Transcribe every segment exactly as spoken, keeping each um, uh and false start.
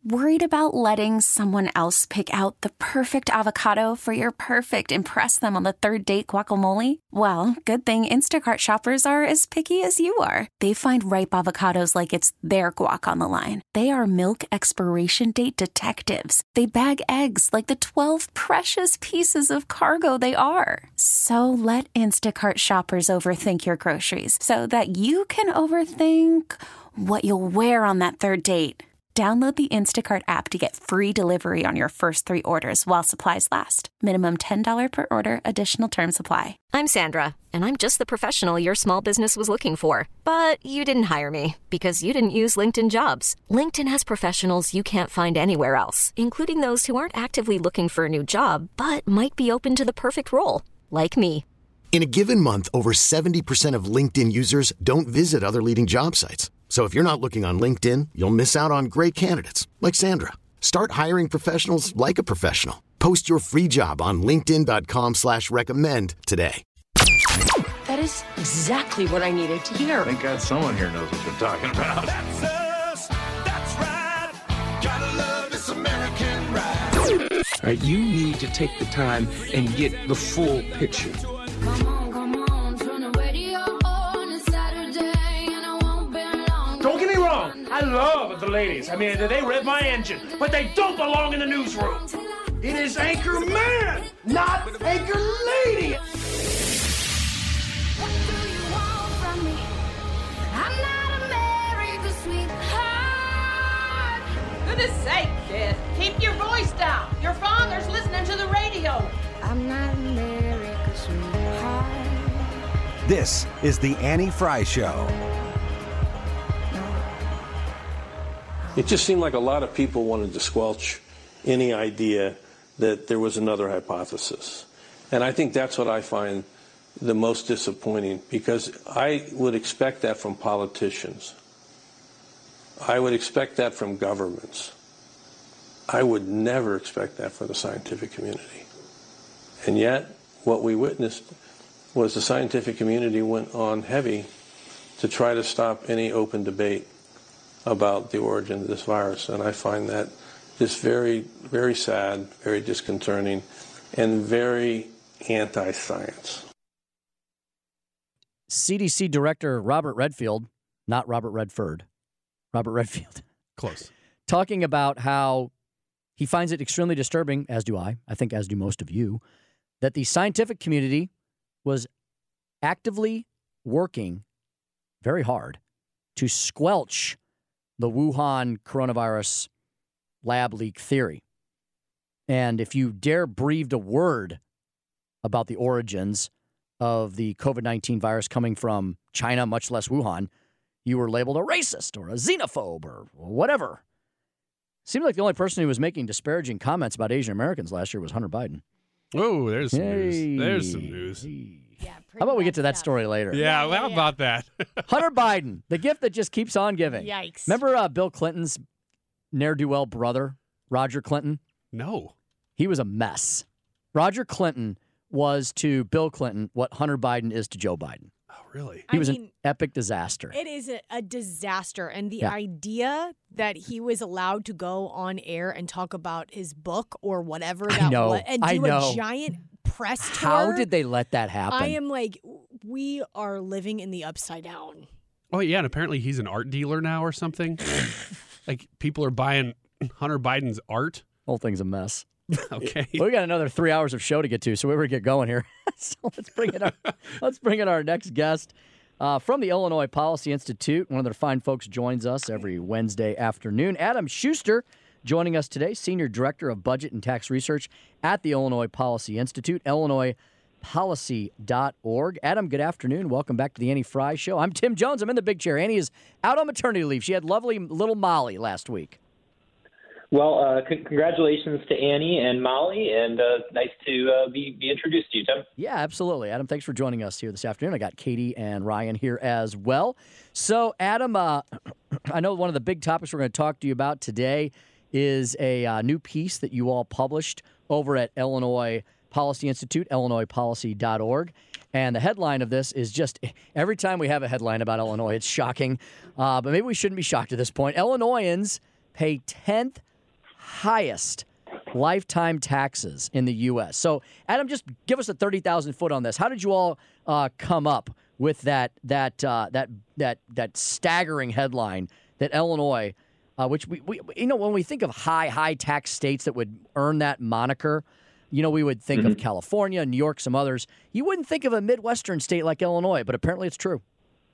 Worried about letting someone else pick out the perfect avocado for your perfect impress them on the third date guacamole? Well, good thing Instacart shoppers are as picky as you are. They find ripe avocados like it's their guac on the line. They are milk expiration date detectives. They bag eggs like the twelve precious pieces of cargo they are. So let Instacart shoppers overthink your groceries so that you can overthink what you'll wear on that third date. Download the Instacart app to get free delivery on your first three orders while supplies last. Minimum ten dollars per order. Additional terms apply. I'm Sandra, and I'm just the professional your small business was looking for. But you didn't hire me because you didn't use LinkedIn Jobs. LinkedIn has professionals you can't find anywhere else, including those who aren't actively looking for a new job, but might be open to the perfect role, like me. In a given month, over seventy percent of LinkedIn users don't visit other leading job sites. So if you're not looking on LinkedIn, you'll miss out on great candidates like Sandra. Start hiring professionals like a professional. Post your free job on linkedin dot com slash recommend today. That is exactly what I needed to hear. Thank God someone here knows what they're talking about. That's us. That's right. Gotta love this American ride. All right, you need to take the time and get the full picture. Come on, come on, turn the radio on. It's Saturday and I won't be long. Don't get me wrong, I love the ladies. I mean, they rev my engine, but they don't belong in the newsroom. It is Anchor Man, not Anchor Lady. What do you want from me? I'm not America's sweetheart. Goodness sake, kid. Keep your voice down. Your father's listening to the radio. I'm not America's sweetheart. This is the Annie Fry Show. It just seemed like a lot of people wanted to squelch any idea that there was another hypothesis. And I think that's what I find the most disappointing, because I would expect that from politicians. I would expect that from governments. I would never expect that from the scientific community. And yet, what we witnessed was the scientific community went on heavy to try to stop any open debate about the origin of this virus. And I find that just very, very sad, very disconcerting, and very anti-science. C D C Director Robert Redfield, not Robert Redford, Robert Redfield. Close. Talking about how he finds it extremely disturbing, as do I, I think as do most of you, that the scientific community was actively working very hard to squelch the Wuhan coronavirus lab leak theory. And if you dare breathed a word about the origins of the covid nineteen virus coming from China, much less Wuhan, you were labeled a racist or a xenophobe or whatever. Seemed like the only person who was making disparaging comments about Asian Americans last year was Hunter Biden. Oh, there's some hey. news. There's some news. Hey. Yeah, how about we get to that story later? Yeah, well, how yeah. about that? Hunter Biden, the gift that just keeps on giving. Yikes. Remember uh, Bill Clinton's ne'er-do-well brother, Roger Clinton? No. He was a mess. Roger Clinton was to Bill Clinton what Hunter Biden is to Joe Biden. Oh, really? He I was mean, an epic disaster. It is a, a disaster. And the Yeah. idea that he was allowed to go on air and talk about his book or whatever that I know. was and do I know. a giant press tour. How did they let that happen? I am like, we are living in the upside down. Oh, yeah, and apparently he's an art dealer now or something. Like, people are buying Hunter Biden's art. Whole thing's a mess. Okay. Well, we got another three hours of show to get to, so we better get going here. So let's bring in our let's bring in our next guest uh, from the Illinois Policy Institute. One of their fine folks joins us every Wednesday afternoon. Adam Schuster joining us today, Senior Director of Budget and Tax Research at the Illinois Policy Institute, illinois policy dot org. Adam, good afternoon. Welcome back to the Annie Fry Show. I'm Tim Jones. I'm in the big chair. Annie is out on maternity leave. She had lovely little Molly last week. Well, uh, c- congratulations to Annie and Molly, and uh, nice to uh, be, be introduced to you, Tim. Yeah, absolutely. Adam, thanks for joining us here this afternoon. I got Katie and Ryan here as well. So, Adam, uh, I know one of the big topics we're going to talk to you about today is a uh, new piece that you all published over at Illinois Policy Institute, illinois policy dot org. And the headline of this is just, every time we have a headline about Illinois, it's shocking. Uh, but maybe we shouldn't be shocked at this point. Illinoisans pay tenth highest lifetime taxes in the U S. So, Adam, just give us a thirty thousand foot on this. How did you all uh, come up with that that uh, that that that staggering headline that Illinois, uh, which we, we you know when we think of high high tax states that would earn that moniker, you know we would think mm-hmm. of California, New York, some others. You wouldn't think of a Midwestern state like Illinois, but apparently it's true.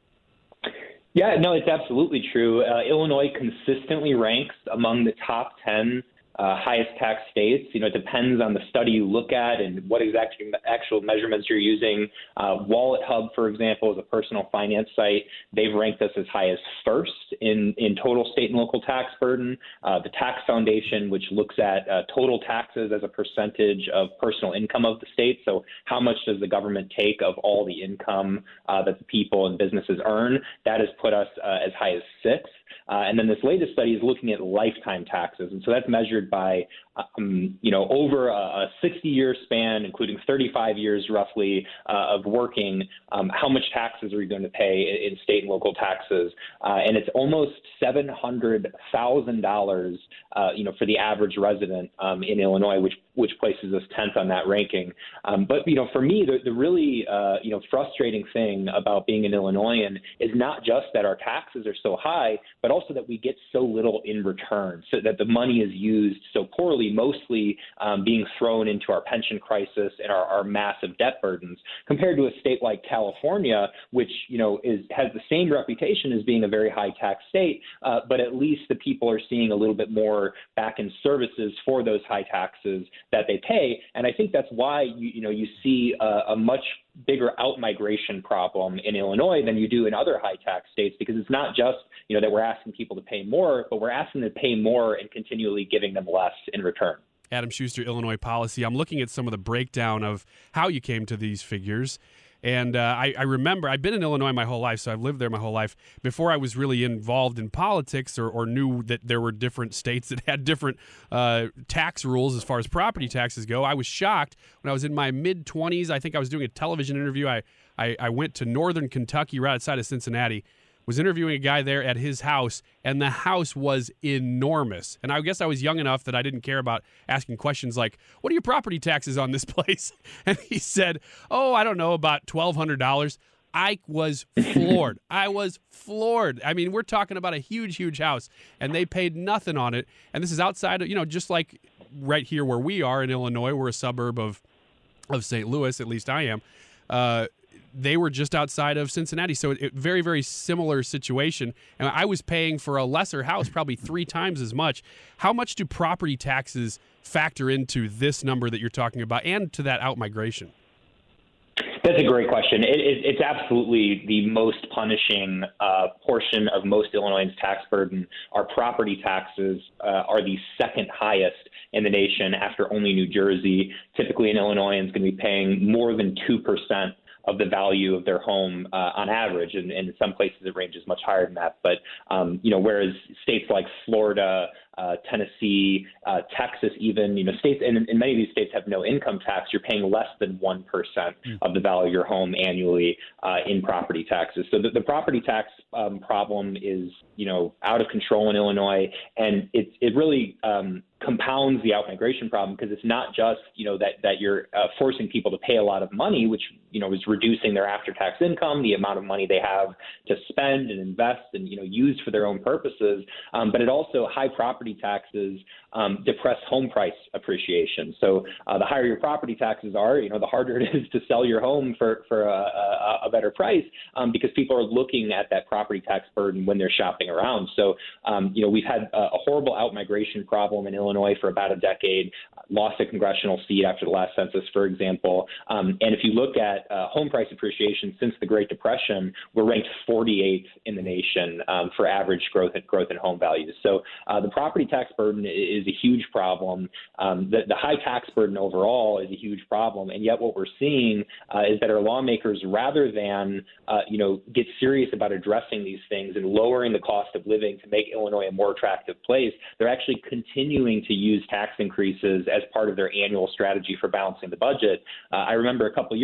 Yeah, no, it's absolutely true. Uh, Illinois consistently ranks among the top ten uh, highest tax states. You know, it depends on the study you look at and what exact actual measurements you're using. Uh, Wallet Hub, for example, is a personal finance site. They've ranked us as high as first in, in total state and local tax burden. Uh, the Tax Foundation, which looks at uh, total taxes as a percentage of personal income of the state. So how much does the government take of all the income uh, that the people and businesses earn? That has put us uh, as high as sixth. Uh, and then this latest study is looking at lifetime taxes. And so that's measured by, um, you know, over a sixty-year span, including thirty-five years roughly uh, of working, um, how much taxes are you going to pay in state and local taxes? Uh, and it's almost seven hundred thousand dollars, uh, you know, for the average resident um, in Illinois, which which places us tenth on that ranking. Um, but, you know, for me, the, the really, uh, you know, frustrating thing about being an Illinoisan is not just that our taxes are so high, but also that we get so little in return, so that the money is used so poorly, mostly um, being thrown into our pension crisis and our, our massive debt burdens, compared to a state like California, which, you know, is has the same reputation as being a very high tax state, uh, but at least the people are seeing a little bit more back in services for those high taxes that they pay. And I think that's why you, you know you see a, a much bigger out-migration problem in Illinois than you do in other high-tax states, because it's not just, you know, that we're asking people to pay more, but we're asking them to pay more and continually giving them less in return. Adam Schuster, Illinois Policy. I'm looking at some of the breakdown of how you came to these figures. And uh, I, I remember, I've been in Illinois my whole life, so I've lived there my whole life. Before I was really involved in politics or, or knew that there were different states that had different uh, tax rules as far as property taxes go, I was shocked when I was in my mid-twenties. I think I was doing a television interview. I, I, I went to northern Kentucky, right outside of Cincinnati, was interviewing a guy there at his house, and the house was enormous. And I guess I was young enough that I didn't care about asking questions like, what are your property taxes on this place? And he said, oh, I don't know, about twelve hundred dollars. I was floored. I was floored. I mean, we're talking about a huge, huge house, and they paid nothing on it. And this is outside of, you know, just like right here where we are in Illinois. We're a suburb of, of Saint Louis, at least I am. Uh, They were just outside of Cincinnati, so it, it, very, very similar situation. And I was paying for a lesser house, probably three times as much. How much do property taxes factor into this number that you're talking about and to that out-migration? That's a great question. It, it, it's absolutely the most punishing uh, portion of most Illinois' tax burden. Our property taxes uh, are the second highest in the nation after only New Jersey. Typically, an Illinoisan is going to be paying more than two percent of the value of their home uh, on average, and, and in some places it ranges much higher than that. But um, you know, whereas states like Florida, uh, Tennessee, uh, Texas, even you know, states, and, and many of these states have no income tax. You're paying less than one percent mm. of the value of your home annually uh, in property taxes. So the, the property tax um, problem is you know out of control in Illinois, and it it really um, compounds the out-migration problem, because it's not just, you know, that, that you're uh, forcing people to pay a lot of money, which, you know, is reducing their after-tax income, the amount of money they have to spend and invest and, you know, use for their own purposes. Um, but it also, high property taxes um, depress home price appreciation. So uh, the higher your property taxes are, you know, the harder it is to sell your home for, for a, a, a better price, um, because people are looking at that property tax burden when they're shopping around. So, um, you know, we've had a, a horrible out-migration problem in Illinois Illinois for about a decade, lost a congressional seat after the last census, for example. Um, and if you look at uh, home price appreciation since the Great Depression, we're ranked forty-eighth in the nation um, for average growth and growth in home values. So uh, the property tax burden is a huge problem. Um, the, the high tax burden overall is a huge problem. And yet what we're seeing uh, is that our lawmakers, rather than, uh, you know, get serious about addressing these things and lowering the cost of living to make Illinois a more attractive place, they're actually continuing to use tax increases as part of their annual strategy for balancing the budget. Uh, I remember a couple of years ago, I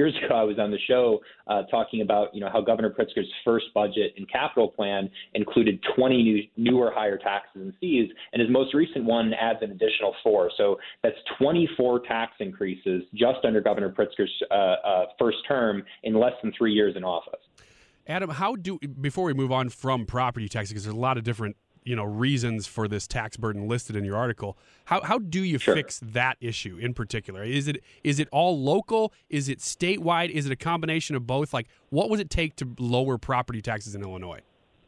was on the show uh, talking about, you know, how Governor Pritzker's first budget and capital plan included twenty new, new or higher taxes and fees, and his most recent one adds an additional four. So that's twenty-four tax increases just under Governor Pritzker's uh, uh, first term in less than three years in office. Adam, how do before we move on from property taxes, because there's a lot of different you know reasons for this tax burden listed in your article. How how do you sure. fix that issue in particular? Is it is it all local? Is it statewide? Is it a combination of both? Like, what would it take to lower property taxes in Illinois?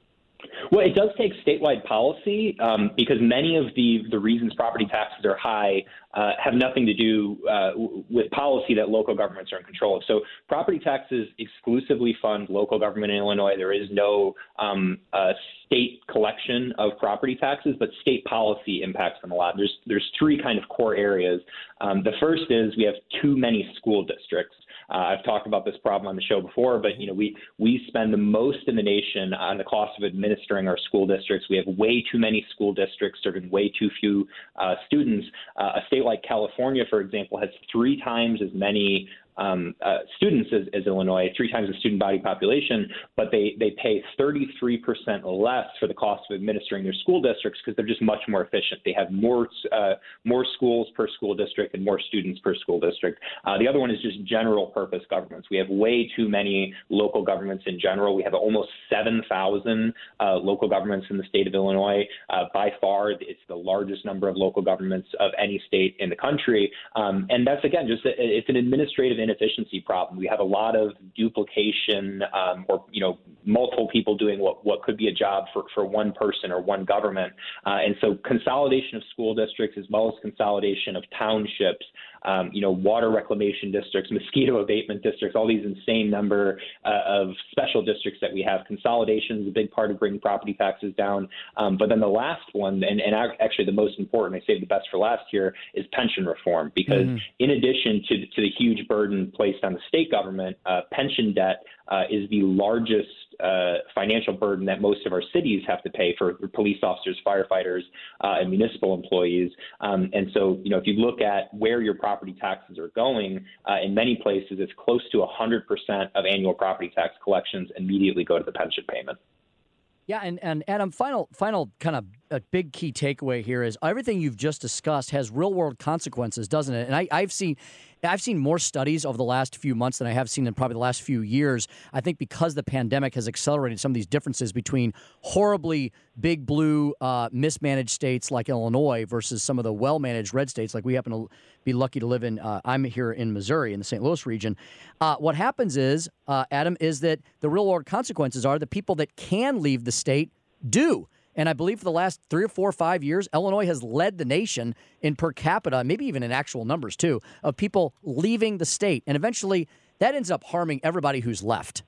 Well, it does take statewide policy um, because many of the, the reasons property taxes are high uh, have nothing to do uh, w- with policy that local governments are in control of. So property taxes exclusively fund local government in Illinois. There is no um, uh, state collection of property taxes, but state policy impacts them a lot. There's, there's three kind of core areas. Um, the first is we have too many school districts. Uh, I've talked about this problem on the show before, but you know we we spend the most in the nation on the cost of administering our school districts. We have way too many school districts serving way too few uh, students. Uh, a state like California, for example, has three times as many Um, uh, students as, as Illinois, three times the student body population, but they, they pay thirty-three percent less for the cost of administering their school districts because they're just much more efficient. They have more uh, more schools per school district and more students per school district. Uh, the other one is just general purpose governments. We have way too many local governments in general. We have almost seven thousand uh, local governments in the state of Illinois. Uh, by far, it's the largest number of local governments of any state in the country. Um, and that's, again, just a, it's an administrative inefficiency problem. We have a lot of duplication um, or, you know, multiple people doing what, what could be a job for, for one person or one government. Uh, and so consolidation of school districts as well as consolidation of townships, um, you know, water reclamation districts, mosquito abatement districts, all these insane number uh, of special districts that we have. Consolidation is a big part of bringing property taxes down. Um, but then the last one, and, and actually the most important, I saved the best for last here, is pension reform. Because mm-hmm. in addition to, to the huge burden placed on the state government, uh, pension debt uh, is the largest uh, financial burden that most of our cities have to pay for police officers, firefighters, uh, and municipal employees. Um, and so, you know, if you look at where your property taxes are going, uh, in many places, it's close to one hundred percent of annual property tax collections immediately go to the pension payment. Yeah, and, and Adam, final final kind of a big key takeaway here is everything you've just discussed has real world consequences, doesn't it? And I, I've seen I've seen more studies over the last few months than I have seen in probably the last few years. I think because the pandemic has accelerated some of these differences between horribly big blue uh, mismanaged states like Illinois versus some of the well-managed red states like we happen to be lucky to live in. Uh, I'm here in Missouri in the Saint Louis region. Uh, what happens is, uh, Adam, is that the real world consequences are the people that can leave the state do. And I believe for the last three or four or five years, Illinois has led the nation in per capita, maybe even in actual numbers too, of people leaving the state. And eventually that ends up harming everybody who's left.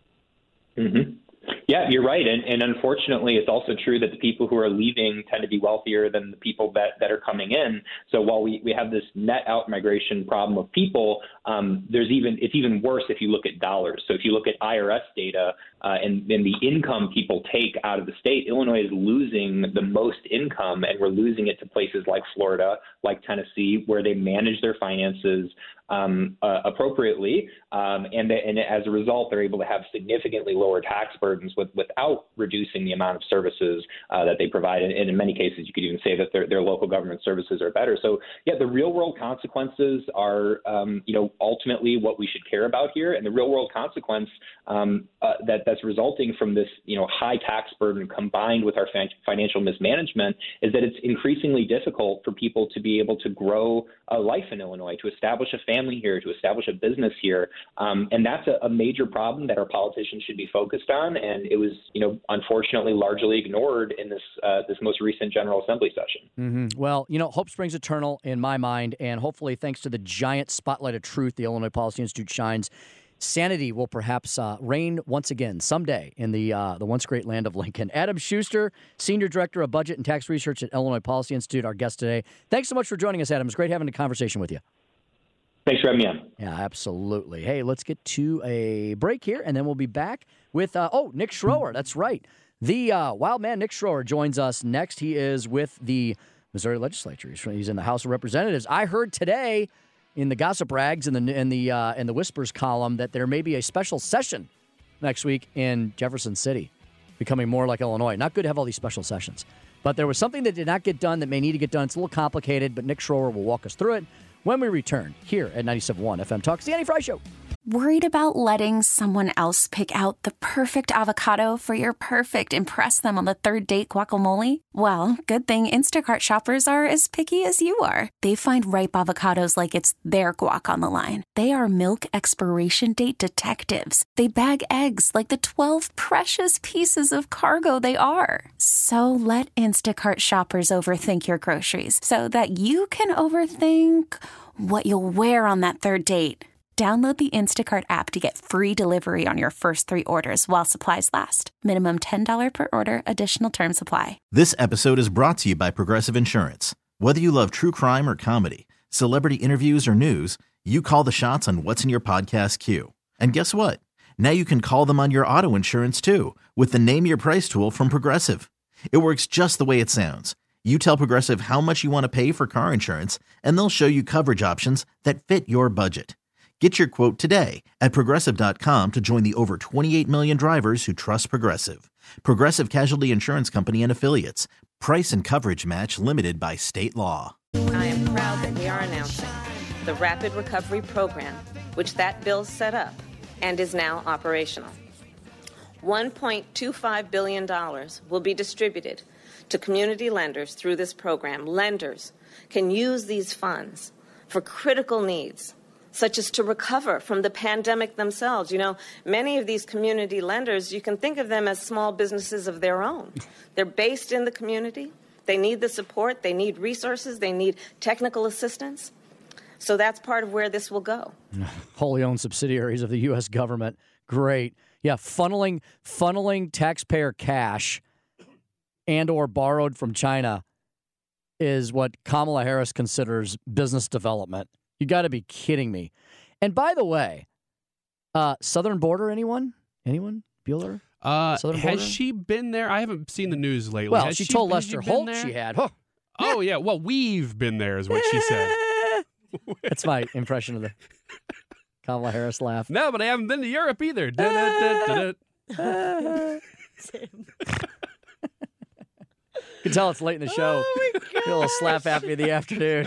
Mm-hmm. Yeah, you're right. And, and unfortunately, it's also true that the people who are leaving tend to be wealthier than the people that, that are coming in. So while we, we have this net out migration problem of people, um, there's even it's even worse if you look at dollars. So if you look at I R S data uh, and, and the income people take out of the state, Illinois is losing the most income, and we're losing it to places like Florida, like Tennessee, where they manage their finances Um, uh, appropriately, um, and, the, and as a result, they're able to have significantly lower tax burdens with, without reducing the amount of services uh, that they provide. And, and in many cases, you could even say that their, their local government services are better. So, yeah, the real world consequences are, um, you know, ultimately what we should care about here. And the real world consequence um, uh, that that's resulting from this, you know, high tax burden combined with our fin- financial mismanagement is that it's increasingly difficult for people to be able to grow a life in Illinois, to establish a family here, to establish a business here. Um, and that's a, a major problem that our politicians should be focused on. And it was, you know, unfortunately largely ignored in this uh, this most recent General Assembly session. Mm-hmm. Well, you know, hope springs eternal in my mind. And hopefully, thanks to the giant spotlight of truth the Illinois Policy Institute shines, sanity will perhaps uh, reign once again someday in the uh, the once great land of Lincoln. Adam Schuster, Senior Director of Budget and Tax Research at Illinois Policy Institute, our guest today. Thanks so much for joining us, Adam. It's great having a conversation with you. Thanks for having me on. Yeah, absolutely. Hey, let's get to a break here, and then we'll be back with, uh, oh, Nick Schroer. That's right. The uh, wild man, Nick Schroer, joins us next. He is with the Missouri legislature. He's in the House of Representatives. I heard today in the gossip rags and the in the uh, in the whispers column that there may be a special session next week in Jefferson City, becoming more like Illinois. Not good to have all these special sessions. But there was something that did not get done that may need to get done. It's a little complicated, but Nick Schroer will walk us through it when we return here at ninety-seven point one F M Talk. It's the Annie Fry Show. Worried about letting someone else pick out the perfect avocado for your perfect impress them on the third date guacamole? Well, good thing Instacart shoppers are as picky as you are. They find ripe avocados like it's their guac on the line. They are milk expiration date detectives. They bag eggs like the twelve precious pieces of cargo they are. So let Instacart shoppers overthink your groceries so that you can overthink what you'll wear on that third date. Download the Instacart app to get free delivery on your first three orders while supplies last. Minimum ten dollars per order. Additional terms apply. This episode is brought to you by Progressive Insurance. Whether you love true crime or comedy, celebrity interviews or news, you call the shots on what's in your podcast queue. And guess what? Now you can call them on your auto insurance too with the Name Your Price tool from Progressive. It works just the way it sounds. You tell Progressive how much you want to pay for car insurance, and they'll show you coverage options that fit your budget. Get your quote today at Progressive dot com to join the over twenty-eight million drivers who trust Progressive. Progressive Casualty Insurance Company and Affiliates. Price and coverage match limited by state law. I am proud that we are announcing the Rapid Recovery Program, which that bill set up and is now operational. one point two five billion dollars will be distributed to community lenders through this program. Lenders can use these funds for critical needs, such as to recover from the pandemic themselves. You know, many of these community lenders, you can think of them as small businesses of their own. They're based in the community. They need the support. They need resources. They need technical assistance. So that's part of where this will go. Wholly owned subsidiaries of the U S government. Great. Yeah, funneling funneling taxpayer cash and or borrowed from China is what Kamala Harris considers business development. You got to be kidding me. And by the way, uh, Southern Border, anyone? Anyone? Bueller? Uh, Southern has Border? she been there? I haven't seen the news lately. Well, has she, she told has Lester she been Holt there? she had. Huh. Oh, yeah. Well, we've been there is what she said. That's my impression of the Kamala Harris laugh. No, but I haven't been to Europe either. Da-da-da-da-da. You can tell it's late in the show. Oh Get a little slap happy in the afternoon.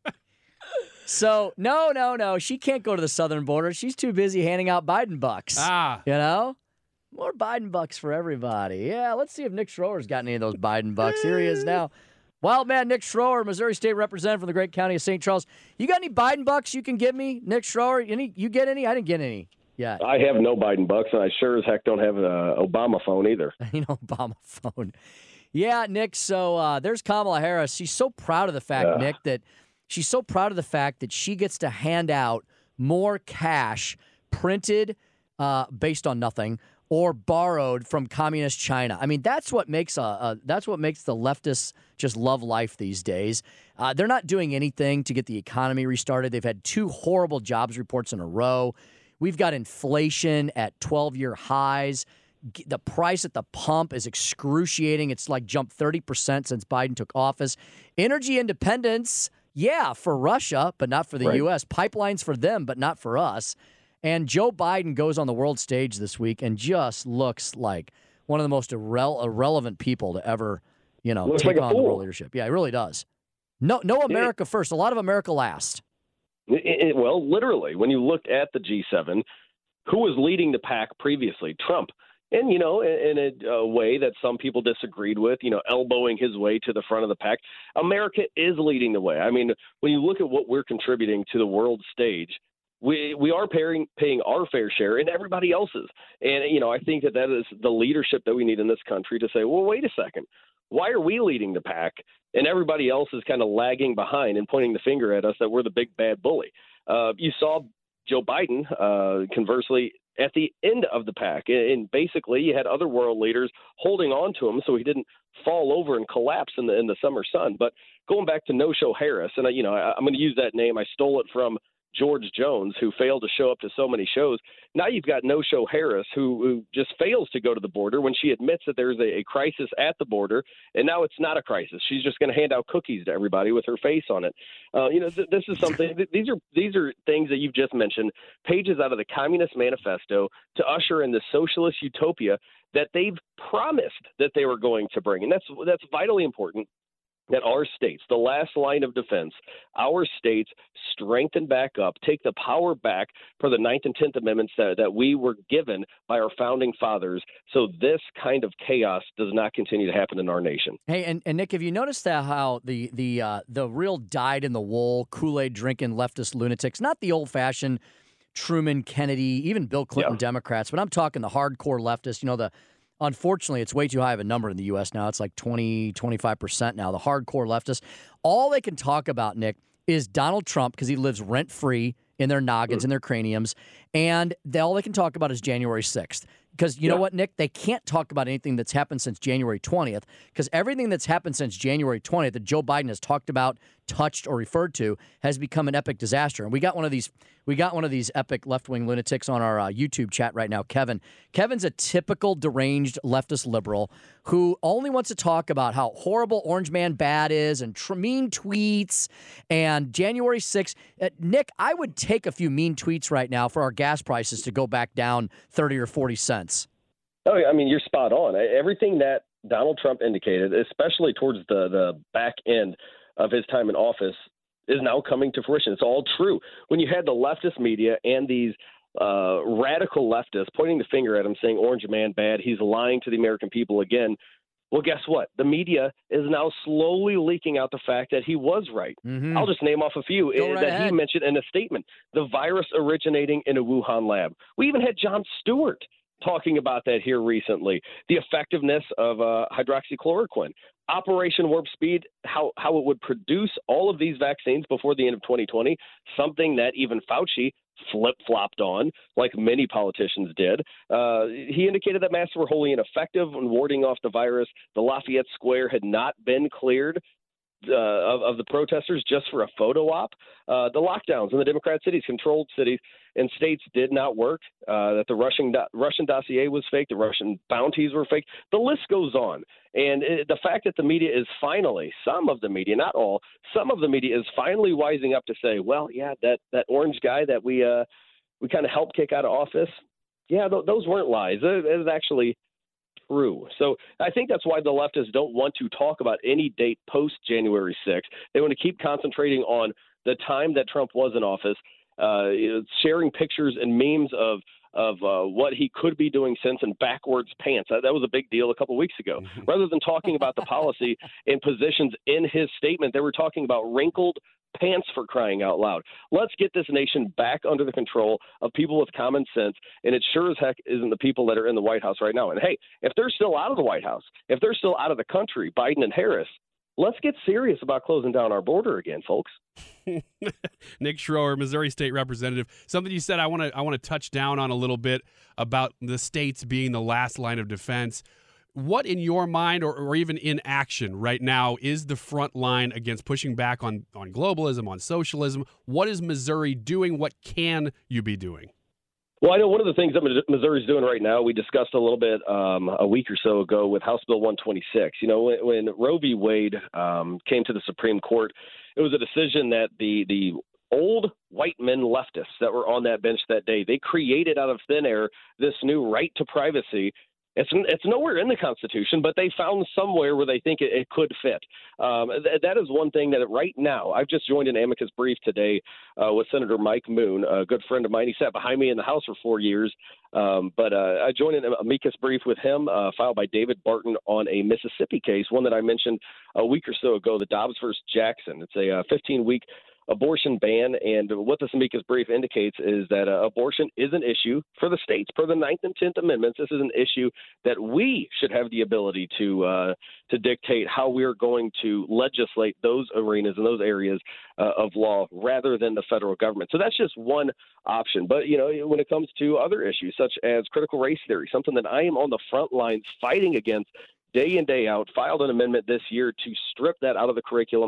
So, no, no, no. She can't go to the southern border. She's too busy handing out Biden bucks. Ah. You know? More Biden bucks for everybody. Yeah, let's see if Nick Schroer's got any of those Biden bucks. Here he is now. Wild man Nick Schroer, Missouri State Representative from the great county of Saint Charles. You got any Biden bucks you can give me, Nick Schroer? Any? You get any? I didn't get any. Yeah. I have no Biden bucks, and I sure as heck don't have an Obama phone either. You know, Obama phone. Yeah, Nick, so uh, there's Kamala Harris. She's so proud of the fact, Yeah. Nick, that she's so proud of the fact that she gets to hand out more cash printed uh, based on nothing or borrowed from communist China. I mean, that's what makes a, a that's what makes the leftists just love life these days. Uh, they're not doing anything to get the economy restarted. They've had two horrible jobs reports in a row. We've got inflation at twelve-year highs. The price at the pump is excruciating. It's like jumped thirty percent since Biden took office. Energy independence, yeah, for Russia, but not for the Right. U S. Pipelines for them, but not for us. And Joe Biden goes on the world stage this week and just looks like one of the most irre- irrelevant people to ever, you know, Looks take like a on the fool. world leadership. Yeah, he really does. No, no America first. A lot of America last. It, it, well, literally, when you looked at the G seven, who was leading the pack previously? Trump. And, you know, in, in a, a way that some people disagreed with, you know, elbowing his way to the front of the pack. America is leading the way. I mean, when you look at what we're contributing to the world stage, we we are paying, paying our fair share and everybody else's. And, you know, I think that that is the leadership that we need in this country to say, well, wait a second. Why are we leading the pack and everybody else is kind of lagging behind and pointing the finger at us that we're the big bad bully? Uh, you saw Joe Biden, uh, conversely, at the end of the pack. And basically you had other world leaders holding on to him so he didn't fall over and collapse in the in the summer sun. But going back to No-Show Harris, and, I, you know, I, I'm going to use that name. I stole it from George Jones, who failed to show up to so many shows. Now you've got No-Show Harris, who, who just fails to go to the border when she admits that there's a, a crisis at the border, and now it's not a crisis. She's just going to hand out cookies to everybody with her face on it. Uh, you know, th- this is something. Th- these are these are things that you've just mentioned, pages out of the Communist Manifesto to usher in the socialist utopia that they've promised that they were going to bring, and that's that's vitally important. That our states, the last line of defense, our states strengthen back up, take the power back for the ninth and tenth Amendments that, that we were given by our founding fathers, so this kind of chaos does not continue to happen in our nation. Hey, and, and Nick, have you noticed that how the the uh, the real dyed-in-the-wool, Kool-Aid drinking leftist lunatics, not the old-fashioned Truman, Kennedy, even Bill Clinton yeah. Democrats, but I'm talking the hardcore leftists, you know, the unfortunately, it's way too high of a number in the U S now. It's like twenty, twenty-five percent now, the hardcore leftists. All they can talk about, Nick, is Donald Trump because he lives rent-free in their noggins, in their craniums, and they, all they can talk about is January sixth. Because you yeah. know what, Nick? They can't talk about anything that's happened since January twentieth, because everything that's happened since January twentieth that Joe Biden has talked about, touched, or referred to has become an epic disaster. And we got one of these we got one of these epic left-wing lunatics on our uh, YouTube chat right now, Kevin. Kevin's a typical deranged leftist liberal who only wants to talk about how horrible Orange Man Bad is and tr- mean tweets and January sixth. Uh, Nick, I would take a few mean tweets right now for our gas prices to go back down thirty or forty cents. Oh, I mean, you're spot on. Everything that Donald Trump indicated, especially towards the, the back end of his time in office, is now coming to fruition. It's all true. When you had the leftist media and these uh, radical leftists pointing the finger at him saying, Orange Man Bad, he's lying to the American people again. Well, guess what? The media is now slowly leaking out the fact that he was right. Mm-hmm. I'll just name off a few Go uh, right that ahead. he mentioned in a statement. The virus originating in a Wuhan lab. We even had Jon Stewart talking about that here recently. The effectiveness of uh, hydroxychloroquine. Operation Warp Speed, how, how it would produce all of these vaccines before the end of twenty twenty, something that even Fauci flip-flopped on, like many politicians did. Uh, he indicated that masks were wholly ineffective in warding off the virus. The Lafayette Square had not been cleared uh, of, of the protesters just for a photo op. Uh, the lockdowns in the Democrat cities, controlled cities and states did not work, uh, that the Russian, do- Russian dossier was fake, the Russian bounties were fake. The list goes on. And it, the fact that the media is finally, some of the media, not all, some of the media is finally wising up to say, well, yeah, that, that orange guy that we uh, we kind of helped kick out of office, yeah, th- those weren't lies. It, it is actually true. So I think that's why the leftists don't want to talk about any date post-January sixth. They want to keep concentrating on the time that Trump was in office, uh, sharing pictures and memes of of uh, what he could be doing since and backwards pants. That, that was a big deal a couple of weeks ago. Rather than talking about the policy and positions in his statement, they were talking about wrinkled pants, for crying out loud. Let's get this nation back under the control of people with common sense, and it sure as heck isn't the people that are in the White House right now. And, hey, if they're still out of the White House, if they're still out of the country, Biden and Harris, let's get serious about closing down our border again, folks. Nick Schroer, Missouri State Representative. Something you said I want to I want to touch down on a little bit about the states being the last line of defense. What in your mind, or, or even in action right now, is the front line against pushing back on, on globalism, on socialism? What is Missouri doing? What can you be doing? Well, I know one of the things that Missouri's doing right now, we discussed a little bit um, a week or so ago with House Bill one twenty-six. You know, when, when Roe v. Wade um, came to the Supreme Court, it was a decision that the the old white men leftists that were on that bench that day, they created out of thin air this new right to privacy. It's it's nowhere in the Constitution, but they found somewhere where they think it, it could fit. Um, th- that is one thing that right now, I've just joined an amicus brief today uh, with Senator Mike Moon, a good friend of mine. He sat behind me in the House for four years, um, but uh, I joined an amicus brief with him, uh, filed by David Barton on a Mississippi case, one that I mentioned a week or so ago, the Dobbs versus Jackson. It's a fifteen-week abortion ban, and what this amicus brief indicates is that uh, abortion is an issue for the states per the ninth and tenth Amendments. This is an issue that we should have the ability to uh, to dictate how we're going to legislate those arenas and those areas uh, of law rather than the federal government. So that's just one option. But, you know, when it comes to other issues such as critical race theory, something that I am on the front lines fighting against day in, day out, filed an amendment this year to strip that out of the curriculum.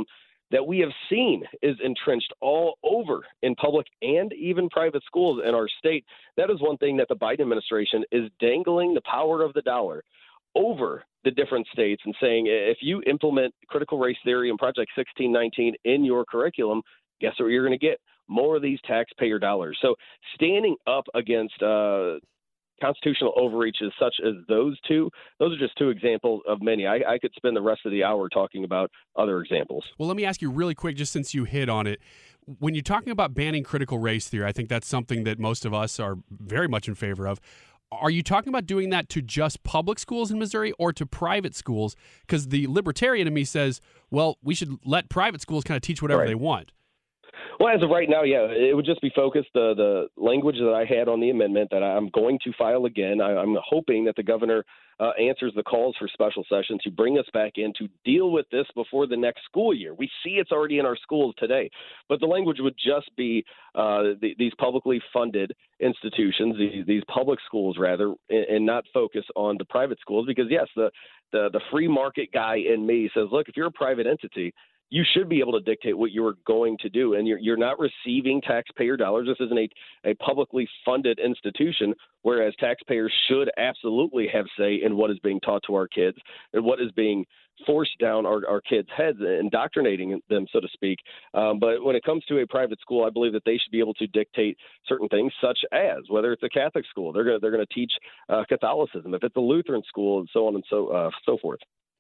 that we have seen is entrenched all over in public and even private schools in our state. That is one thing that the Biden administration is dangling the power of the dollar over the different states and saying, if you implement critical race theory and Project sixteen nineteen in your curriculum, guess what you're going to get? More of these taxpayer dollars. So standing up against uh, constitutional overreaches such as those two, those are just two examples of many. I, I could spend the rest of the hour talking about other examples. Well, let me ask you really quick, just since you hit on it. When you're talking about banning critical race theory, I think that's something that most of us are very much in favor of. Are you talking about doing that to just public schools in Missouri or to private schools? Because the libertarian in me says, well, we should let private schools kind of teach whatever Right. they want. Well, as of right now, yeah, it would just be focused. The the language that I had on the amendment that I'm going to file again, I, I'm hoping that the governor uh, answers the calls for special session to bring us back in to deal with this before the next school year. We see it's already in our schools today, but the language would just be uh, the, these publicly funded institutions, these, these public schools rather, and, and not focus on the private schools because, yes, the, the, the free market guy in me says, look, if you're a private entity, you should be able to dictate what you're going to do. And you're, you're not receiving taxpayer dollars. This isn't a, a publicly funded institution, whereas taxpayers should absolutely have say in what is being taught to our kids and what is being forced down our, our kids' heads, indoctrinating them, so to speak. Um, but when it comes to a private school, I believe that they should be able to dictate certain things, such as whether it's a Catholic school, they're going they're going to teach uh, Catholicism. If it's a Lutheran school, and so on and so uh, so forth.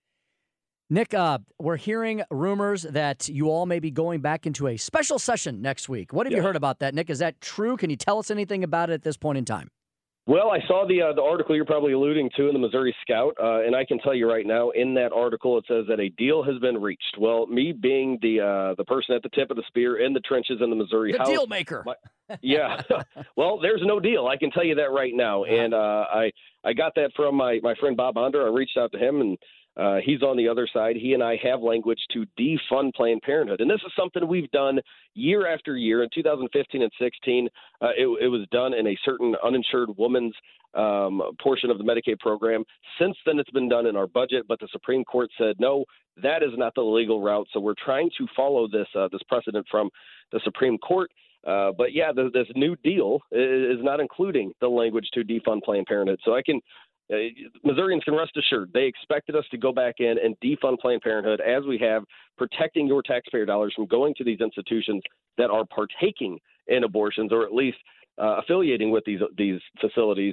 Nick, uh, we're hearing rumors that you all may be going back into a special session next week. What have Yeah. you heard about that, Nick? Is that true? Can you tell us anything about it at this point in time? Well, I saw the uh, the article you're probably alluding to in the Missouri Scout, uh, and I can tell you right now, in that article, it says that a deal has been reached. Well, me being the uh, the person at the tip of the spear in the trenches in the Missouri The House, deal maker. my- yeah. Well, there's no deal. I can tell you that right now, and uh, I I got that from my my friend Bob Onder. I reached out to him and. Uh, he's on the other side. He and I have language to defund Planned Parenthood. And this is something we've done year after year. In two thousand fifteen and sixteen, uh, it, it was done in a certain uninsured woman's um, portion of the Medicaid program. Since then, it's been done in our budget, but the Supreme Court said, no, that is not the legal route. So we're trying to follow this uh, this precedent from the Supreme Court. Uh, but, yeah, the, this new deal is not including the language to defund Planned Parenthood. So I can Uh, Missourians can rest assured they expected us to go back in and defund Planned Parenthood as we have, protecting your taxpayer dollars from going to these institutions that are partaking in abortions or at least uh, affiliating with these these facilities.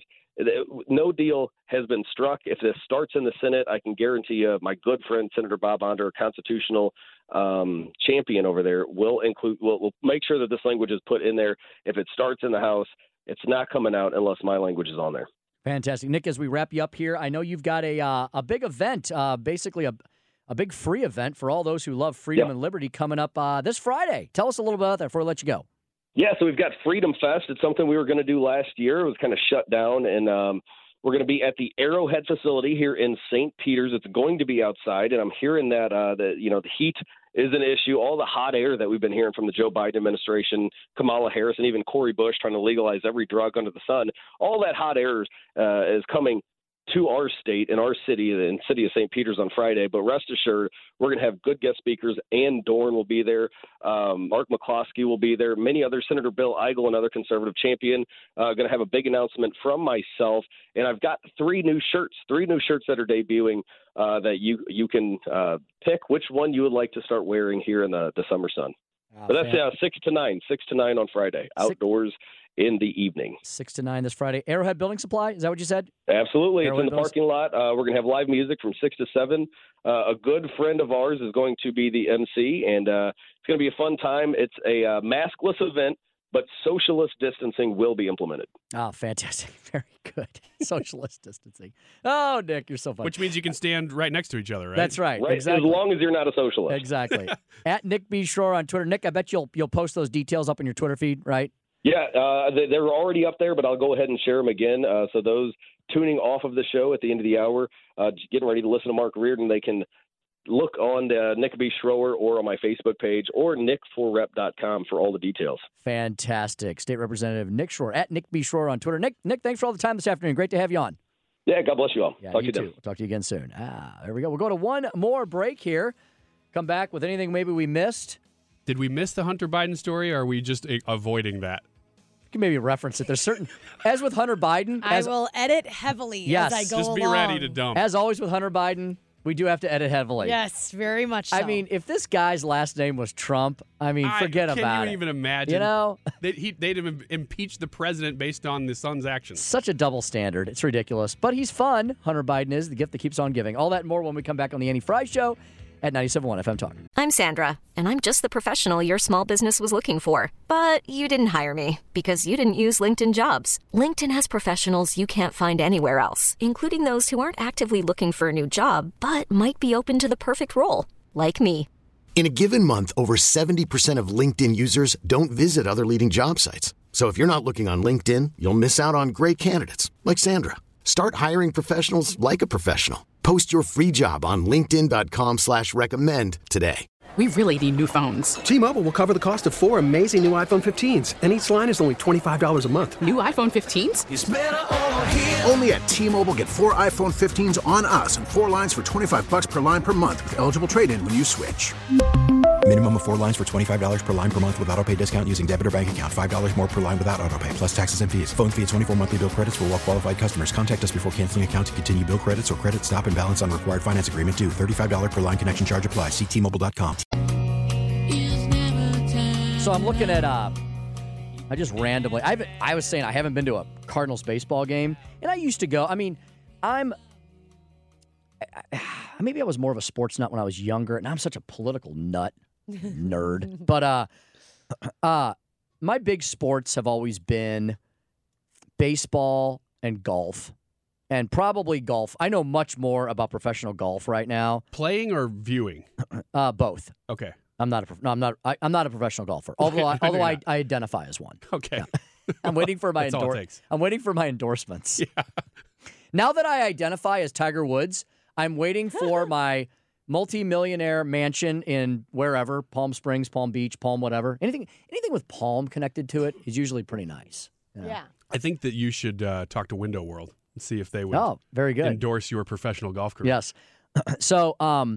No deal has been struck. If this starts in the Senate, I can guarantee you my good friend Senator Bob Onder, constitutional um, champion over there, will include will will make sure that this language is put in there. If it starts in the House, it's not coming out unless my language is on there. Fantastic. Nick, as we wrap you up here, I know you've got a uh, a big event, uh, basically a, a big free event for all those who love freedom Yeah. and liberty coming up uh, this Friday. Tell us a little bit about that before I let you go. Yeah, so we've got Freedom Fest. It's something we were going to do last year. It was kind of shut down, and um, we're going to be at the Arrowhead facility here in Saint Peters. It's going to be outside, and I'm hearing that uh, the you know the heat is an issue. All the hot air that we've been hearing from the Joe Biden administration, Kamala Harris, and even Cory Bush trying to legalize every drug under the sun, all that hot air uh, is coming to our state and our city, the city of Saint Peters on Friday. But rest assured, we're going to have good guest speakers. Ann Dorn will be there. Um, Mark McCloskey will be there. Many others, Senator Bill Eigel, another conservative champion, uh, going to have a big announcement from myself. And I've got three new shirts, three new shirts that are debuting uh, that you you can uh, pick which one you would like to start wearing here in the, the summer sun. Oh, but that's uh, six to nine, six to nine on Friday, outdoors in the evening. Six to nine this Friday. Arrowhead Building Supply, is that what you said? Absolutely. Arrowhead It's in the parking lot. Uh, we're going to have live music from six to seven. Uh, a good friend of ours is going to be the M C, and uh, it's going to be a fun time. It's a uh, maskless event, but socialist distancing will be implemented. Oh, fantastic. Very good. Socialist distancing. Oh, Nick, you're so funny. Which means you can stand right next to each other, right? That's right. Right, Exactly. as long as you're not a socialist. Exactly. At Nick B. Schroer on Twitter. Nick, I bet you'll you'll post those details up on your Twitter feed, right? Yeah, uh, they, they're already up there, but I'll go ahead and share them again. Uh, so those tuning off of the show at the end of the hour, uh, just getting ready to listen to Mark Reardon, they can look on uh, Nick B. Schroer or on my Facebook page or nick four rep dot com for all the details. Fantastic. State Representative Nick Schroer at Nick B. Schroer on Twitter. Nick, Nick, thanks for all the time this afternoon. Great to have you on. Yeah, God bless you all. Yeah, Talk you to you too. then. We'll talk to you again soon. Ah, there we go. We'll go to one more break here. Come back with anything maybe we missed. Did we miss the Hunter Biden story, or are we just a- avoiding that? You can maybe reference it. There's certain, as with Hunter Biden. I as, will edit heavily yes, as I go just be along. ready to dump. As always with Hunter Biden, we do have to edit heavily. Yes, very much so. I mean, if this guy's last name was Trump, I mean, I, forget can about you it. even imagine? You know? They'd, he, they'd have impeached the president based on the son's actions. Such a double standard. It's ridiculous. But he's fun. Hunter Biden is the gift that keeps on giving. All that and more when we come back on the Annie Fry Show at ninety-seven point one F M Talk. I'm Sandra, and I'm just the professional your small business was looking for. But you didn't hire me because you didn't use LinkedIn Jobs. LinkedIn has professionals you can't find anywhere else, including those who aren't actively looking for a new job, but might be open to the perfect role, like me. In a given month, over seventy percent of LinkedIn users don't visit other leading job sites. So if you're not looking on LinkedIn, you'll miss out on great candidates like Sandra. Start hiring professionals like a professional. Post your free job on linkedin dot com slash recommend today. We really need new phones. T-Mobile will cover the cost of four amazing new iPhone fifteens, and each line is only twenty-five dollars a month. New iPhone fifteens? It's better over here. Only at T-Mobile, get four iPhone fifteens on us and four lines for twenty-five bucks per line per month with eligible trade-in when you switch. Minimum of four lines for twenty-five dollars per line per month with autopay discount using debit or bank account. five dollars more per line without autopay, plus taxes and fees. Phone fee at twenty-four monthly bill credits for well-qualified customers. Contact us before canceling account to continue bill credits or credit stop and balance on required finance agreement due. thirty-five dollars per line connection charge applies. See T Mobile dot com. So I'm looking at, uh, I just randomly, I haven't, I was saying I haven't been to a Cardinals baseball game, and I used to go. I mean, I'm, I, I, maybe I was more of a sports nut when I was younger, and I'm such a political nut, nerd. But uh, uh, my big sports have always been baseball and golf, and probably golf. I know much more about professional golf right now. Playing or viewing? Uh, both. Okay. I'm not a no, I'm not I, I'm not a professional golfer. Although I, although I, I identify as one. Okay. Yeah. I'm waiting for my That's all it endor- takes. I'm waiting for my endorsements. Yeah. Now that I identify as Tiger Woods, I'm waiting for my multi-millionaire mansion in wherever, Palm Springs, Palm Beach, Palm whatever. Anything anything with Palm connected to it is usually pretty nice. You know? Yeah. I think that you should uh, talk to Window World and see if they would Oh, very good. endorse your professional golf career. Yes. So, um,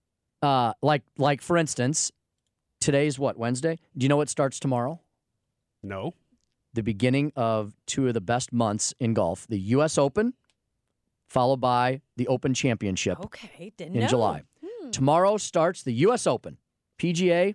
uh, like like for instance, today's what, Wednesday? Do you know what starts tomorrow? No. The beginning of two of the best months in golf: the U S Open, followed by the Open Championship. Okay, didn't in know. July. Hmm. Tomorrow starts the U S Open, P G A.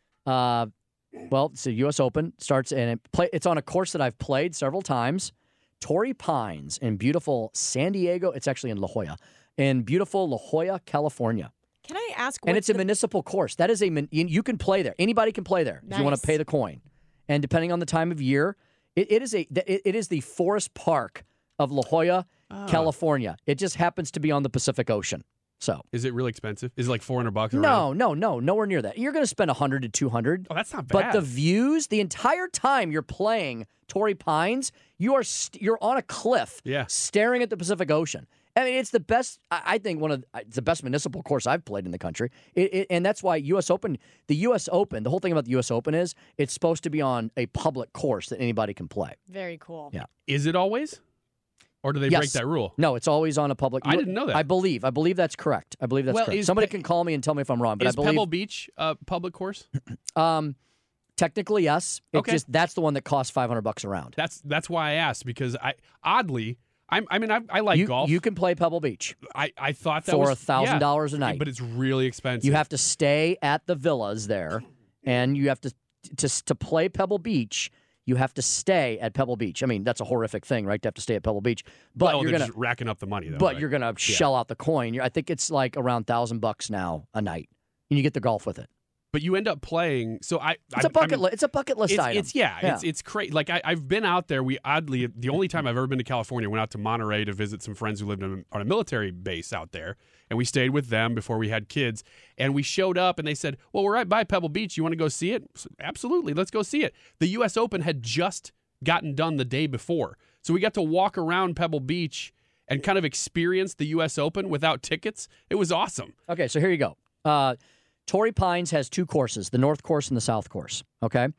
Uh, well, it's the U S Open starts, and it play, it's on a course that I've played several times. Torrey Pines in beautiful San Diego. It's actually in La Jolla, in beautiful La Jolla, California. Can I ask? And what's it's a the- municipal course. That is a min- you you can play there. Anybody can play there if you want Nice. to pay the coin. And depending on the time of year, it, it is a it, it is the Forest Park of La Jolla, Ah. California. It just happens to be on the Pacific Ocean. So Is it really expensive? Is it like four hundred bucks? a no, round? no, no, nowhere near that. You're going to spend one hundred to two hundred. Oh, that's not But bad. the views, the entire time you're playing Torrey Pines, you are st- you're on a cliff, Yeah. staring at the Pacific Ocean. I mean, it's the best. I I think one of the, it's the best municipal course I've played in the country. It, it, and that's why U S Open, the U S Open, the whole thing about the U S Open is it's supposed to be on a public course that anybody can play. Very cool. Yeah. Is it always? Or do they Yes. break that rule? No, it's always on a public. I didn't know that. I believe. I believe that's correct. I believe that's Well, correct. is Somebody Pe- can call me and tell me if I'm wrong, but Is I believe Pebble Beach a public course? Um, technically, yes. It Okay. just that's the one that costs five hundred bucks a round. That's that's why I asked, because I oddly I'm, I mean I, I like you, golf. You can play Pebble Beach I, I thought that for was a thousand yeah, dollars a night, but it's really expensive. you have to stay at the villas there, and you have to to to play Pebble Beach. You have to stay at Pebble Beach. I mean, that's a horrific thing, right? To have to stay at Pebble Beach, but well, you're they're gonna just racking up the money though. but right? you're gonna shell out the coin. You're, I think it's like around thousand bucks now a night, and you get the golf with it. But you end up playing. So I It's I, a bucket. I mean, li- it's a bucket list it's, item. It's yeah, It's it's crazy. Like I, I've been out there. We oddly the only time I've ever been to California, went out to Monterey to visit some friends who lived on a, on a military base out there, and we stayed with them before we had kids. And we showed up, and they said, "Well, we're right by Pebble Beach. You want to go see it? So, absolutely, let's go see it." The U S Open had just gotten done the day before, so we got to walk around Pebble Beach and kind of experience the U S Open without tickets. It was awesome. Okay, so here you go. Uh, Torrey Pines has two courses, the North Course and the South Course, okay?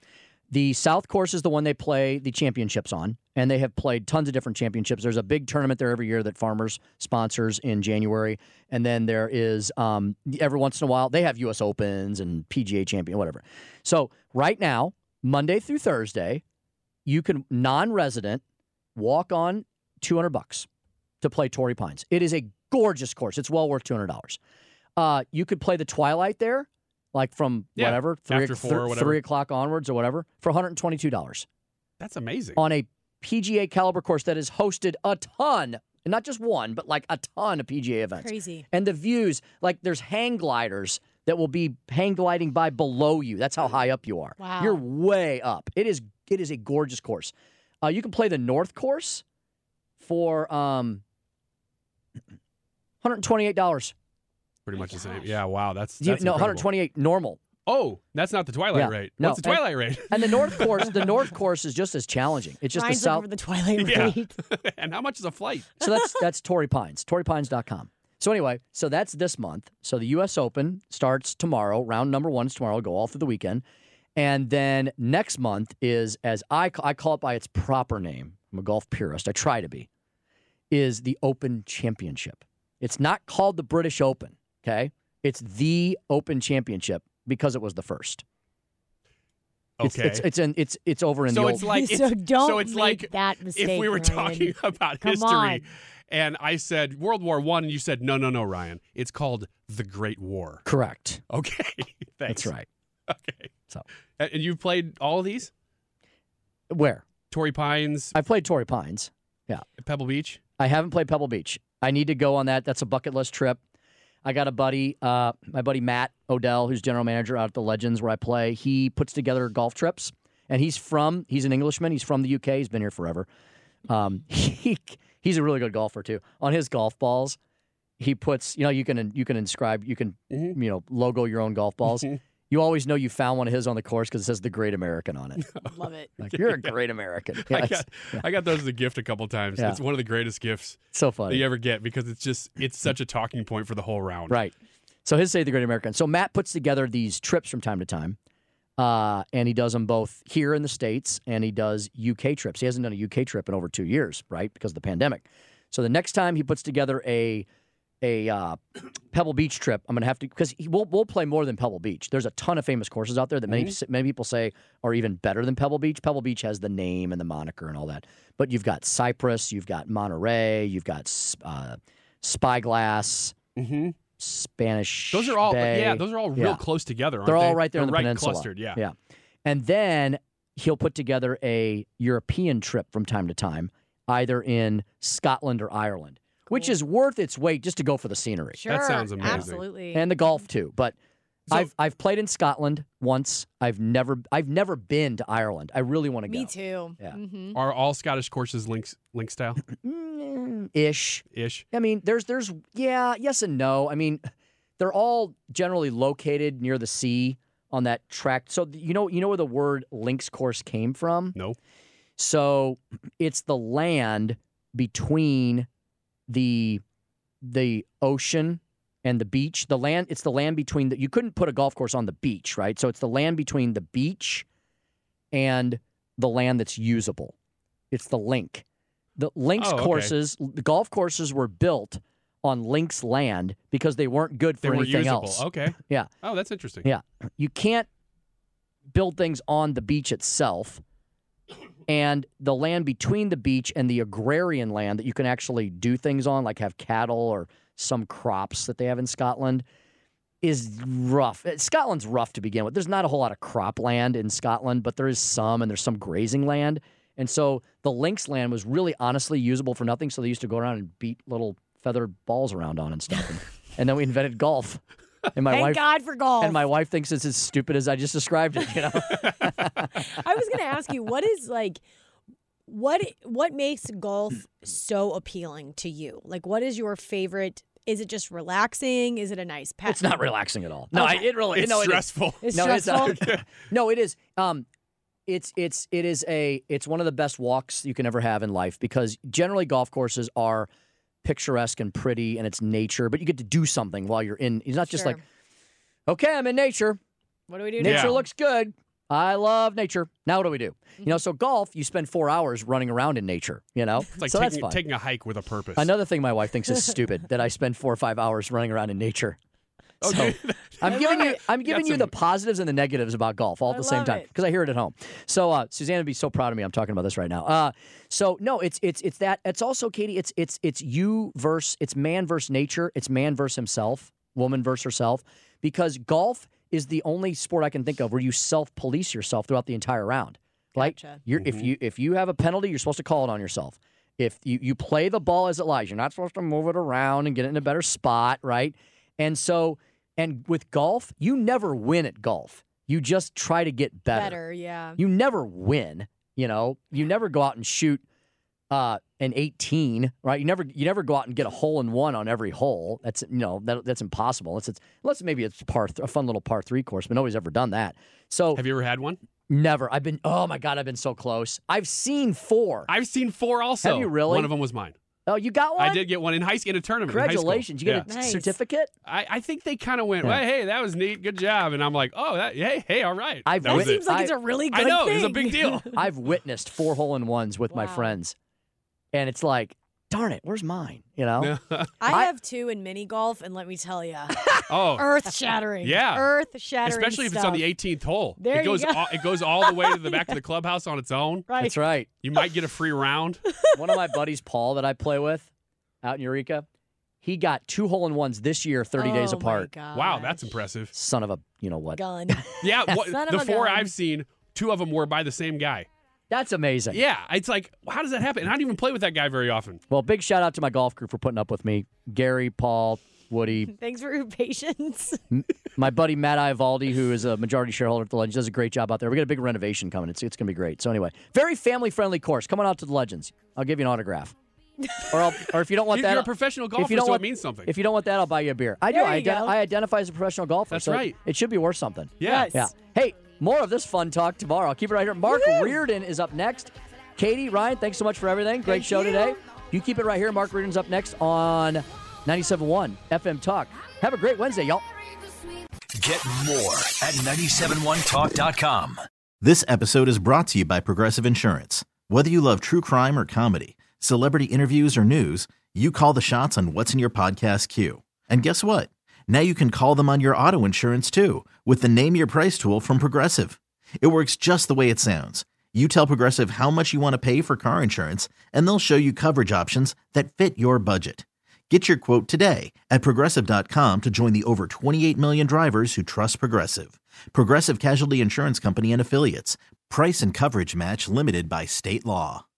The South course is the one they play the championships on, and they have played tons of different championships. There's a big tournament there every year that Farmers sponsors in January, and then there is um, every once in a while they have U S Opens and P G A Champion, whatever. So right now, Monday through Thursday, you can non-resident walk on two hundred bucks to play Torrey Pines. It is a gorgeous course. It's well worth two hundred dollars. Uh, you could play the Twilight there. Like from Yeah, whatever, three, after four or th- whatever. three o'clock onwards or whatever, for one hundred twenty-two dollars. That's amazing. On a P G A caliber course that has hosted a ton, and not just one, but like a ton of P G A events. Crazy. And the views, like there's hang gliders that will be hang gliding by below you. That's how high up you are. Wow. You're way up. It is it is a gorgeous course. Uh, you can play the North course for um, one hundred twenty-eight dollars. Pretty much the same. Yeah, wow. That's, You, that's no, incredible. one hundred twenty-eight normal. Oh, that's not the Twilight Yeah. rate. No, What's the Twilight and, rate? And the North course, the North course is just as challenging. It's just Ryan's the South. looking for the Twilight Yeah. rate. And how much is a flight? So that's that's Torrey Pines, torrey pines dot com. So anyway, so that's this month. So the U S Open starts tomorrow. Round number one is tomorrow. Go all through the weekend. And then next month is, as I, I call it by its proper name, I'm a golf purist, I try to be, is the Open Championship. It's not called the British Open, okay? It's the Open Championship because it was the first. It's, Okay. It's it's in, it's it's over in so the it's old. like So it's, don't so it's make like that mistake, if we were Ryan. talking about Come history on. and I said World War One and you said no no no Ryan, it's called the Great War. Correct. Okay. Thanks. That's right. Okay. So And and you've played all of these? Where? Torrey Pines, I played Torrey Pines. Yeah. Pebble Beach? I haven't played Pebble Beach. I need to go on that. That's a bucket list trip. I got a buddy, uh, my buddy Matt Odell, who's general manager out at the Legends where I play. He puts together golf trips, and he's from, he's an Englishman. He's from the U K. He's been here forever. Um, he He's a really good golfer, too. On his golf balls, he puts, you know, you can you can inscribe, you can, Mm-hmm. you know, logo your own golf balls. You always know you found one of his on the course because it says the Great American on it. Love it. Like, you're a great American. I Yes. got I got those as a gift a couple times. Yeah. It's one of the greatest gifts So that funny. you ever get because it's just it's such a talking point for the whole round. Right. So his say the Great American. So Matt puts together these trips from time to time, uh, and he does them both here in the States and he does U K trips. He hasn't done a U K trip in over two years, right, because of the pandemic. So the next time he puts together a a uh, Pebble Beach trip, I'm going to have to, because we'll, we'll play more than Pebble Beach. There's a ton of famous courses out there that many, many people say are even better than Pebble Beach. Pebble Beach has the name and the moniker and all that. But you've got Cypress, you've got Monterey, you've got uh, Spyglass, Mm-hmm. Spanish Those are all Bay. yeah, those are all real Yeah. close together, aren't They're all they? right there They're in the right peninsula. clustered, yeah. Yeah. And then he'll put together a European trip from time to time, either in Scotland or Ireland, which is worth its weight just to go for the scenery. Sure. That sounds amazing. Absolutely. And the golf too. But So- I've I've played in Scotland once. I've never I've never been to Ireland. I really want to go. Me too. Yeah. Mm-hmm. Are all Scottish courses links link style? Mm, Ish. Ish. I mean, there's there's yeah, yes and no. I mean, they're all generally located near the sea on that track. So you know you know where the word links course came from? No. So it's the land between the the ocean and the beach. The land it's the land between the you couldn't put a golf course on the beach, right? So it's the land between the beach and the land that's usable. It's the link. The links Oh, okay. courses, the golf courses were built on links land because they weren't good They for were anything usable. else. Okay. Yeah. Oh, that's interesting. Yeah. You can't build things on the beach itself. And the land between the beach and the agrarian land that you can actually do things on, like have cattle or some crops that they have in Scotland, is rough. Uh, Scotland's rough to begin with. There's not a whole lot of cropland in Scotland, but there is some, and there's some grazing land. And so the links land was really honestly usable for nothing, so they used to go around and beat little feathered balls around on and stuff. And, and then we invented golf. And my Thank wife, God for golf. And my wife thinks it's as stupid as I just described it, you know? I was going to ask you, what is like, what what makes golf so appealing to you? Like, what is your favorite? Is it just relaxing? Is it a nice pet? It's not relaxing at all. No, Okay. I, it really It's no, it is. stressful. It's no, stressful? It's, uh, no, it is. Um, it's it's it is a it's one of the best walks you can ever have in life because generally golf courses are picturesque and pretty and it's nature, but you get to do something while you're in. It's not just Sure. like, okay, I'm in nature. What do we do Nature now? looks good. I love nature. Now what do we do? You know, so golf, you spend four hours running around in nature, you know? It's like so that's taking, fun. taking a hike with a purpose. Another thing my wife thinks is stupid, that I spend four or five hours running around in nature. Okay. So I'm giving you I'm giving you some- the positives and the negatives about golf all at I the same love time it. because I hear it at home. So uh, Suzanne would be so proud of me. I'm talking about this right now. Uh, so no, it's it's it's that. It's also, Katie. It's it's it's you versus it's man versus nature. It's man versus himself, woman versus herself. Because golf is the only sport I can think of where you self police yourself throughout the entire round. Like Gotcha. you're if you if you have a penalty, you're supposed to call it on yourself. If you, you play the ball as it lies, you're not supposed to move it around and get it in a better spot, right? And so. And with golf, you never win at golf. You just try to get better. Better, yeah. You never win, you know. You never go out and shoot uh, an eighteen, right? You never you never go out and get a hole in one on every hole. That's you know that, that's impossible. Unless it's unless maybe it's par th- a fun little par three course, but nobody's ever done that. So have you ever had one? Never. I've been. Oh my God, I've been so close. I've seen four. I've seen four also. Have you really? One of them was mine. Oh, you got one? I did get one in high school in a tournament. in high school. Congratulations! You get Yeah. a Nice. certificate. I, I think they kind of went, Yeah. well, hey, that was neat. Good job. And I'm like, oh, that, hey, hey, all right. I've that wit- was Seems it. like it's I- a really good I know. thing. It's a big deal. I've witnessed four hole in ones with my Wow. friends, and it's like, darn it, where's mine? You know? I I- have two in mini golf, and let me tell you, oh, earth shattering. Yeah. Earth shattering. especially if it's on the eighteenth hole. There it you goes go. all, it goes all the way to the back of the clubhouse on its own. Right. That's right. You might get a free round. One of my buddies, Paul, that I play with out in Eureka, he got two hole in ones this year, thirty days Oh, my apart. Wow, that's impressive. Son of a, you know what? Gun. Yeah, what, Son of the a four gun. I've seen, two of them were by the same guy. That's amazing. Yeah, it's like, how does that happen? And I don't even play with that guy very often. Well, big shout out to my golf crew for putting up with me. Gary, Paul, Woody, Thanks for your patience. my buddy Matt Ivaldi, who is a majority shareholder at the Legends, does a great job out there. We got a big renovation coming. It's it's going to be great. So anyway, very family-friendly course. Come on out to the Legends. I'll give you an autograph. Or, I'll, or if you don't want You- that, you're a professional golfer, if you don't so it want, means something. If you don't want that, I'll buy you a beer. I do. There I, you ident- go. I identify as a professional golfer. That's so right. It should be worth something. Yes. Yeah. Hey, more of this fun talk tomorrow. I'll keep it right here. Mark Reardon is up next. Katie, Ryan, thanks so much for everything. Great Thank show you. today. You keep it right here. Mark Reardon's up next on ninety-seven point one F M Talk. Have a great Wednesday, y'all. Get more at nine seven one talk dot com. This episode is brought to you by Progressive Insurance. Whether you love true crime or comedy, celebrity interviews or news, you call the shots on what's in your podcast queue. And guess what? Now you can call them on your auto insurance too with the Name Your Price tool from Progressive. It works just the way it sounds. You tell Progressive how much you want to pay for car insurance, and they'll show you coverage options that fit your budget. Get your quote today at Progressive dot com to join the over twenty-eight million drivers who trust Progressive. Progressive Casualty Insurance Company and Affiliates. Price and coverage match limited by state law.